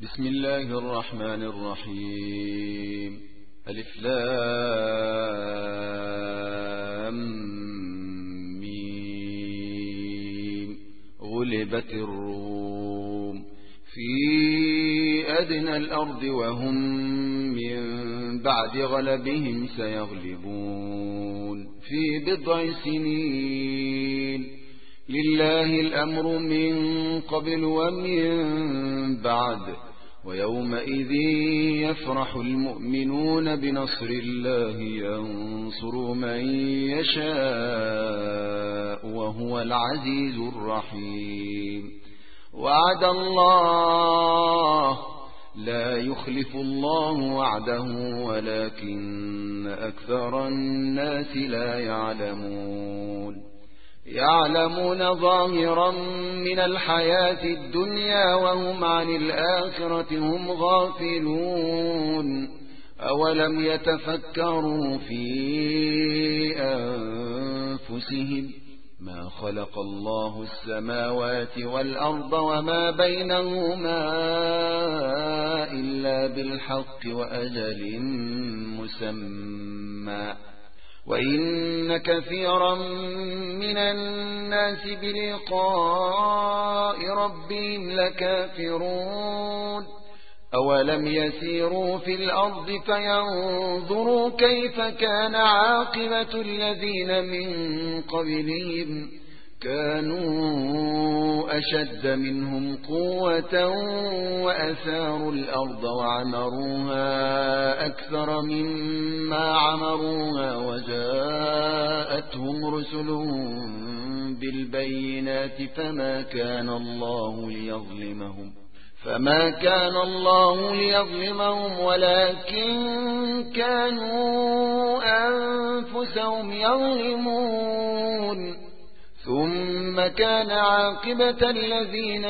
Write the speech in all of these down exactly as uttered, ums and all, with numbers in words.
بسم الله الرحمن الرحيم. ألف لام ميم. غلبت الروم في أدنى الأرض وهم من بعد غلبهم سيغلبون في بضع سنين. لله الأمر من قبل ومن بعد، ويومئذ يفرح المؤمنون بنصر الله ينصر من يشاء وهو العزيز الرحيم. وعد الله لا يخلف الله وعده ولكن أكثر الناس لا يعلمون. يعلمون ظاهرا من الحياة الدنيا وهم عن الآخرة هم غافلون. أولم يتفكروا في أنفسهم ما خلق الله السماوات والأرض وما بينهما إلا بالحق وأجل مسمى، وإن كثيرا من الناس بلقاء ربهم لكافرون. أولم يسيروا في الأرض فينظروا كيف كان عاقبة الذين من قبلهم كانوا أشد منهم قوة وأثاروا الأرض وعمروها أكثر مما عمروها وجاءتهم رسلهم بالبينات فما كان الله ليظلمهم فما كان الله ليظلمهم ولكن كانوا أنفسهم يظلمون. ثم كان عاقبة الذين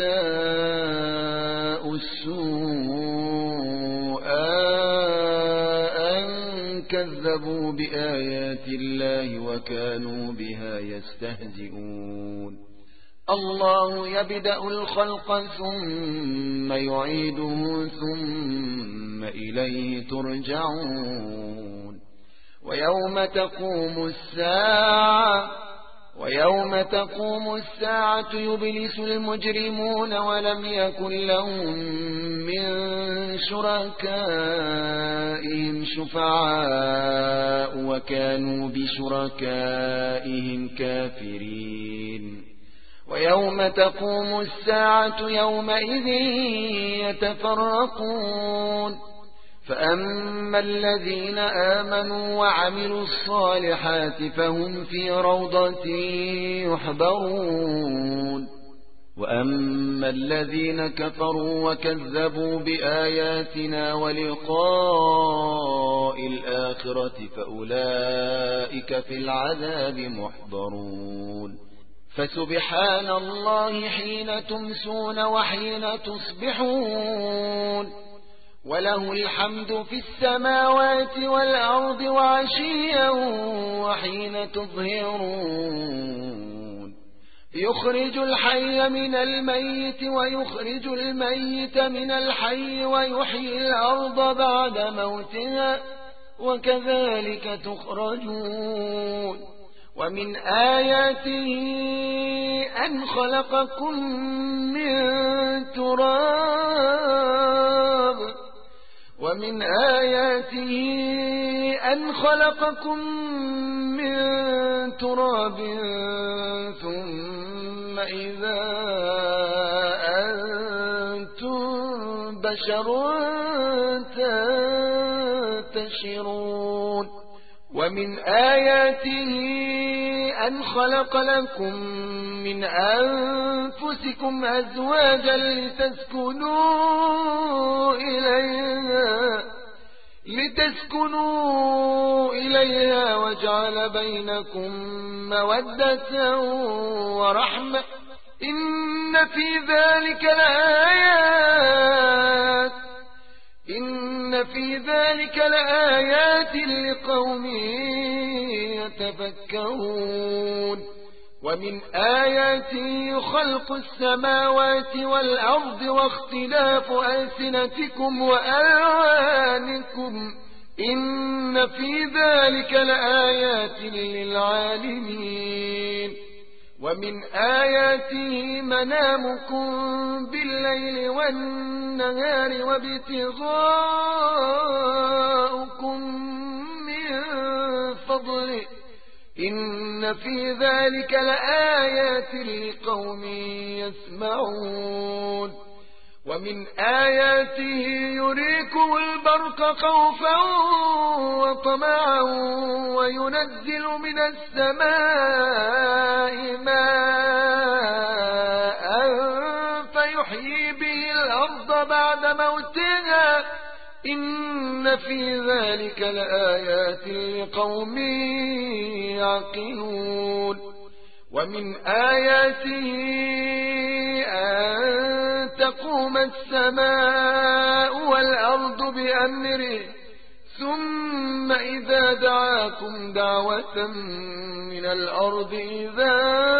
أساءوا السوء أن كذبوا بآيات الله وكانوا بها يستهزئون. الله يبدأ الخلق ثم يعيده ثم إليه ترجعون. ويوم تقوم الساعة ويوم تقوم الساعة يبلس المجرمون ولم يكن لهم من شركائهم شفعاء وكانوا بشركائهم كافرين. ويوم تقوم الساعة يومئذ يتفرقون، فأما الذين آمنوا وعملوا الصالحات فهم في روضة يحبرون، وأما الذين كفروا وكذبوا بآياتنا ولقاء الآخرة فأولئك في العذاب محضرون. فسبحان الله حين تمسون وحين تصبحون، وله الحمد في السماوات والأرض وعشيا وحين تظهرون. يخرج الحي من الميت ويخرج الميت من الحي ويحيي الأرض بعد موتها وكذلك تخرجون. ومن آياته أن خلقكم من تراب ومن آياته أن خلقكم من تراب ثم إذا أنتم بشر تنتشرون. ومن آياته أن خلق لكم من أنفسكم أزواجا لتسكنوا إليها لتسكنوا إليها وجعل بينكم مودة ورحمة إن في ذلك لآيات إن في ذلك لآيات لقوم يتفكرون. ومن آياته خلق السماوات والأرض واختلاف ألسنتكم وألوانكم إن في ذلك لآيات للعالمين ومن آياته منامكم بالليل والنهار وابتغاؤكم من فضله إن في ذلك لآيات لقوم يسمعون ومن آياته يريكم البرق خوفا وطمعا وينزل من السماء ماء فيحيي به الأرض بعد موتها إن في ذلك لآيات لقوم يعقلون ومن آياته أن تقوم السماء والأرض بأمره ثم إذا دعاكم دعوة من الأرض إذا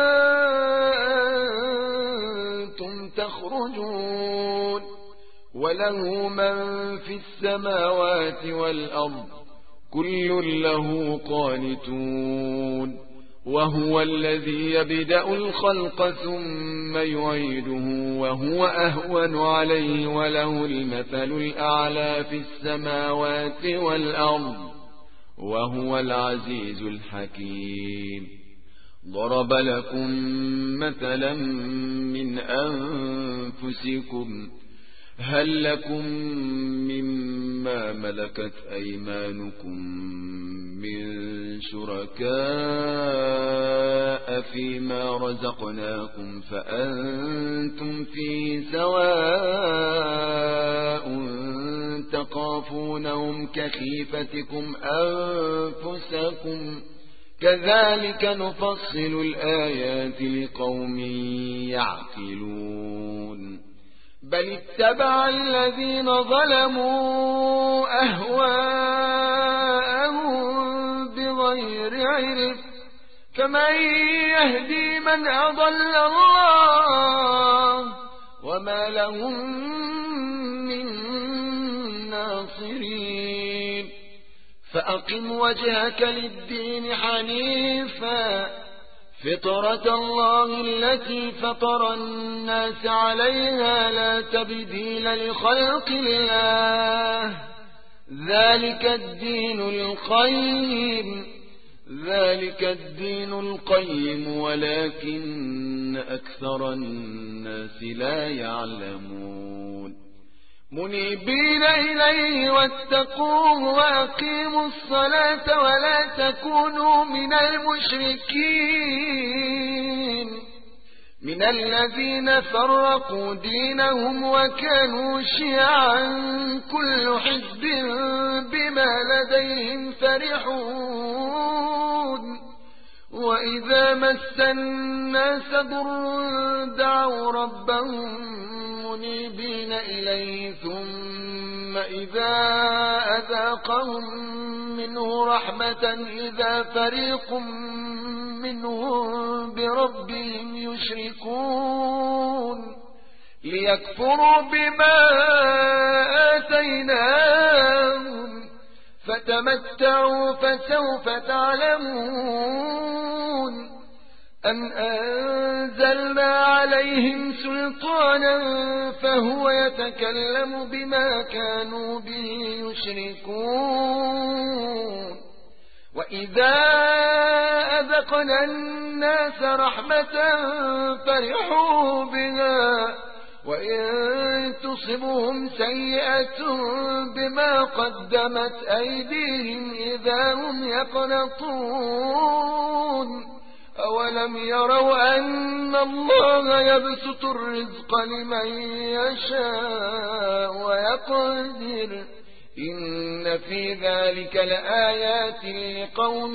أنتم تخرجون وله من في السماوات والأرض كل له قانتون وهو الذي يبدأ الخلق ثم يعيده وهو أهون عليه وله المثل الأعلى في السماوات والأرض وهو العزيز الحكيم ضرب لكم مثلا من أنفسكم هل لكم مما ملكت أيمانكم من شركاء فيما رزقناكم فأنتم فيه سواء تخافونهم كخيفتكم أنفسكم كذلك نفصل الآيات لقوم يعقلون بل اتبع الذين ظلموا أهواءهم بغير علم فمن يهدي من أضل الله وما لهم من ناصرين فأقم وجهك للدين حنيفا فطرة الله التي فطر الناس عليها لا تبديل لخلق الله ذلك الدين القيم ذلك الدين القيم ولكن أكثر الناس لا يعلمون منيبين إليه واتقوه وأقيموا الصلاة ولا تكونوا من المشركين من الذين فرقوا دينهم وكانوا شيعا كل حزب بما لديهم فرحون وإذا مس الناس ضر دعوا ربهم منيبين إليه ثم إذا أذاقهم منه رحمة إذا فريق منهم بربهم يشركون ليكفروا بما آتيناهم فتمتعوا فسوف تعلمون أم أنزلنا عليهم سلطانا فهو يتكلم بما كانوا به يشركون وإذا أذقنا الناس رحمة فرحوا بها وإن تصبهم سيئة بما قدمت أيديهم إذا هم يقنطون أولم يروا أن الله يبسط الرزق لمن يشاء ويقدر إن في ذلك لآيات لقوم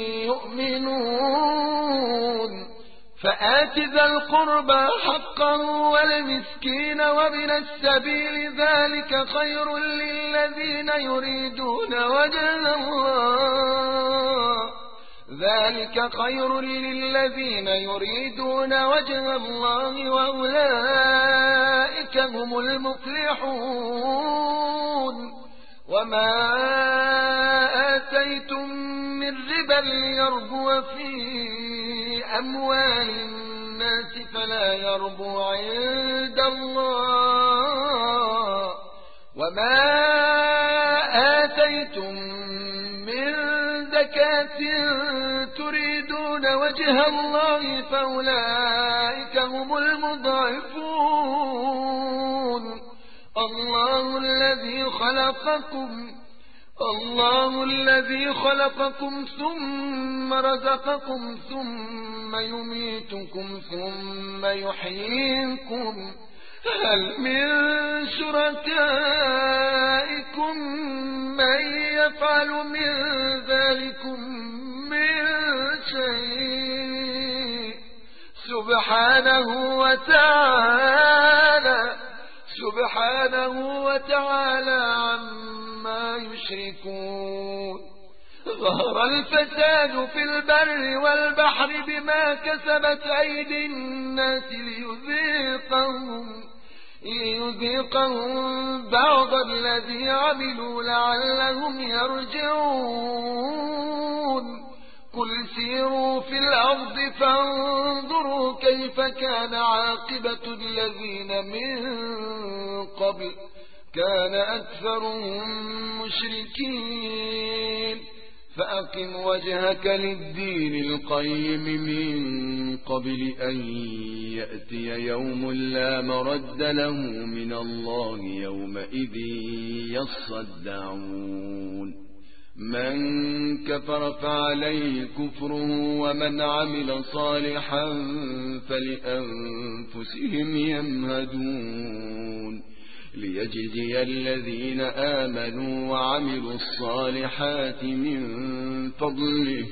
يؤمنون فآت ذا القربى حقا والمسكين وابن السبيل ذلك خير للذين يريدون وجه الله ذلك خير للذين يريدون وجه الله وأولئك هم المفلحون وما آتيتم من ربا ليربو في أموال الناس فلا يربو عند الله وما آتيتم من زكاة تريدون وجه الله فأولئك هم المضعفون الله الذي خلقكم الله الذي خلقكم ثم رزقكم ثم يميتكم ثم يحييكم هل من شركائكم من يفعل من ذلكم من شيء سبحانه وتعالى سبحانه وتعالى عما يشركون ظهر الفساد في البر والبحر بما كسبت أيدي الناس ليذيقهم ليذيقهم بعض الذي عملوا لعلهم يرجعون قل سيروا في الأرض فانظروا كيف كان عاقبة الذين من قبل كان أكثرهم مشركين فأقم وجهك للدين القيم من قبل أن يأتي يوم لا مرد له من الله يومئذ يصدعون من كفر فعليه كفره ومن عمل صالحا فلأنفسهم يمهدون ليجزي الذين آمنوا وعملوا الصالحات من فضله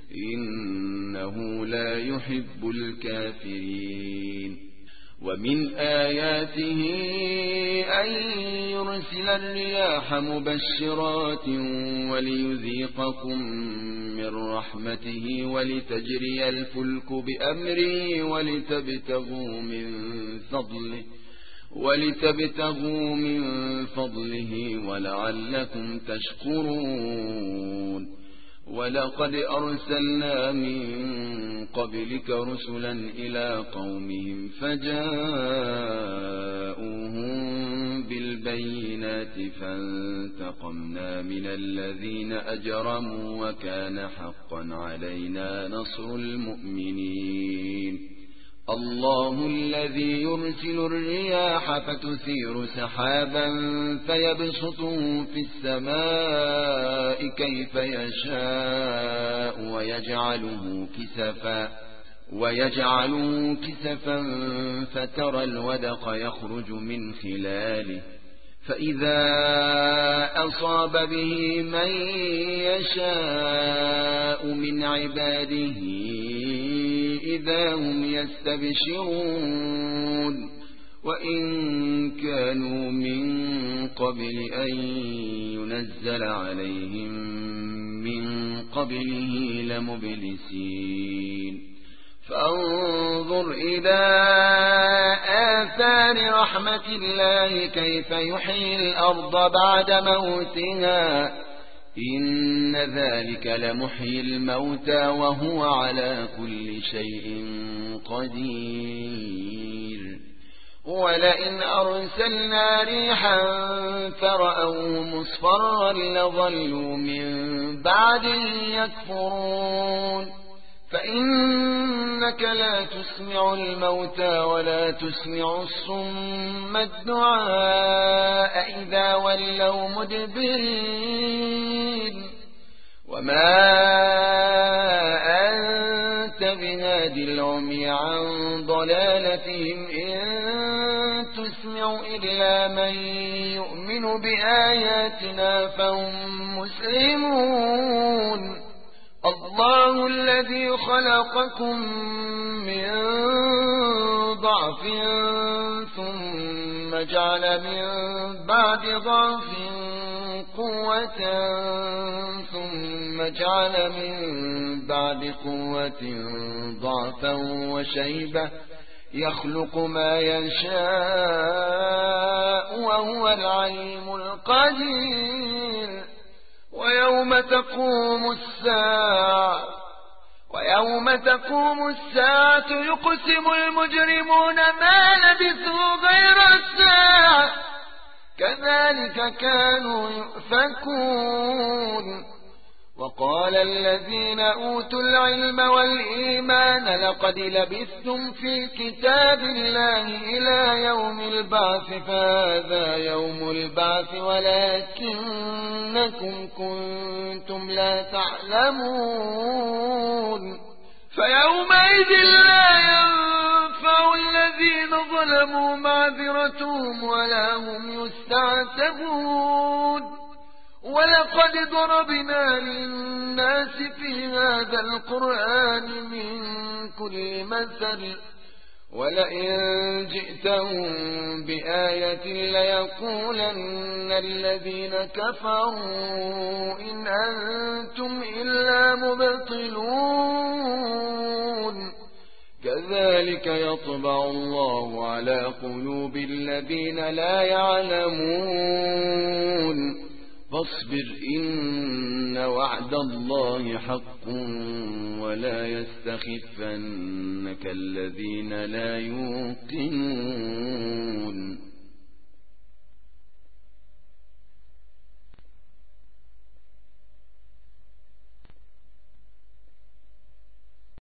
إنه لا يحب الكافرين ومن آياته أن يرسل الرياح مبشرات وليذيقكم من رحمته ولتجري الفلك بأمره ولتبتغوا من فضله ولتبتغوا من فضله ولعلكم تشكرون ولقد أرسلنا من قبلك رسلا إلى قومهم فجاءوهم بالبينات فانتقمنا من الذين أجرموا وكان حقا علينا نصر المؤمنين الله الذي يرسل الرياح فتثير سحابا فيبسطه في السماء كيف يشاء ويجعله كسفا ويجعله كسفا فترى الودق يخرج من خلاله فإذا أصاب به من يشاء من عباده إذا هم يستبشرون وإن كانوا من قبل أن ينزل عليهم من قبله لمبلسين فانظر إلى آثار رحمة الله كيف يحيي الأرض بعد موتها إن ذلك لمحيي الموتى وهو على كل شيء قدير ولئن أرسلنا ريحا فرأوه مصفرا لظلوا من بعد يكفرون فإنك لا تسمع الموتى ولا تسمع الصم الدعاء إذا ولوا مدبرين وما أنت بهادي العمي عن ضلالتهم إن تسمع إلا من يؤمن بآياتنا فهم مسلمون الله الذي خلقكم من ضعف ثم جعل من بعد ضعف قوة ثم جعل من بعد قوة ضعفا وشيبة يخلق ما يشاء وهو العليم القدير. ويوم تقوم الساعة ويوم تقوم الساعة يقسم المجرمون ما لبثوا غير الساعة كذلك كانوا يؤفكون. وقال الذين أوتوا العلم والإيمان لقد لبثتم في كتاب الله إلى يوم البعث فهذا يوم البعث ولكنكم كنتم لا تعلمون. فيومئذ لا ينفع الذين ظلموا معذرتهم ولا هم يستعتبون. ولقد ضربنا للناس في هذا القرآن من كل مثل ولئن جئتهم بآية ليقولن الذين كفروا إن أنتم إلا مبطلون. كذلك يطبع الله على قلوب الذين لا يعلمون. فاصبر إن وعد الله حق ولا يستخفنك الذين لا يوقنون.